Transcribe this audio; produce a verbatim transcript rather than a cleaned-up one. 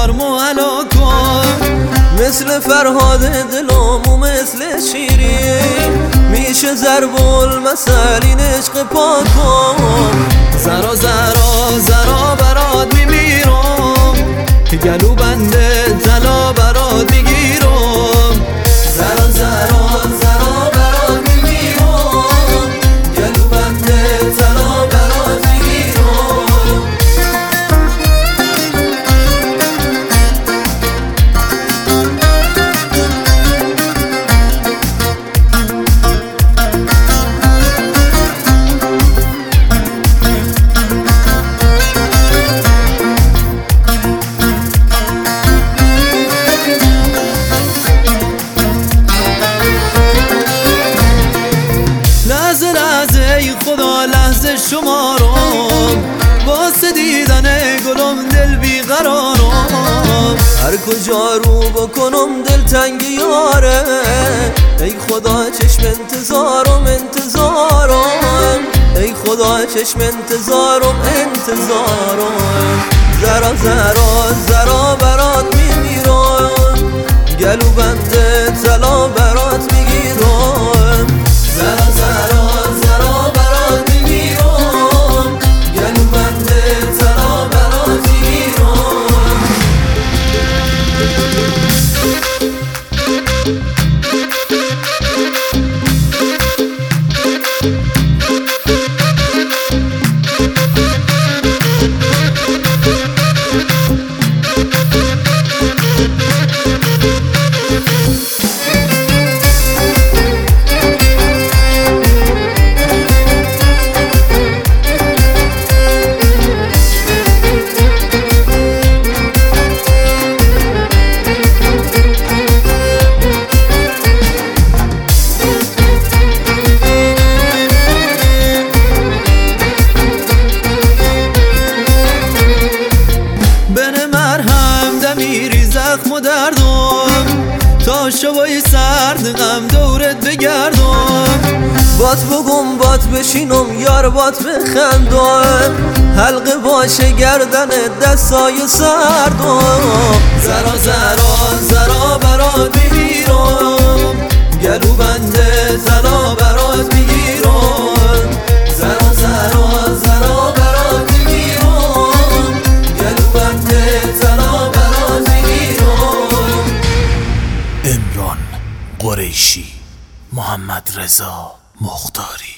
یارمو علا کن، مثل فرهاد دلم و مثل شیرین میشه ضرب المثل این عشق پاکم. زرا زرا زرا برات میمیرم، گلو بنده طلا برات میگیرم. زرا زرا زرا برات میمیرم، گلو بنده طلا برات میگیرم. لحظه لحظه ای خدا لحظه شمارم، واسه دیدن گلم دل بیقرارم. هر کجا رو بکنم دل تنگ یاره، ای خدا چشم انتظارم انتظارم، ای خدا چشم انتظارم انتظارم. زرا زرا زرا برات میمیرم، گلو بنده طلا برات میگیرم. زرا زرا زرا برات میگیرم، گلو بنده طلا برات میگیرم. زخم و دردم تا شبای سرد غم دورت بگردم. بات بگم بات بشینم یار بات بخندم، حلقه باشه گردن دستای سردم. زرا زرا زرا برات میگیرم، گلو بنده طلا برات میگیرم. زرا زرا زرا برات میگیرم، گلو بنده طلا برات میگیرم. عمران قریشی، محمد رضا مختاری.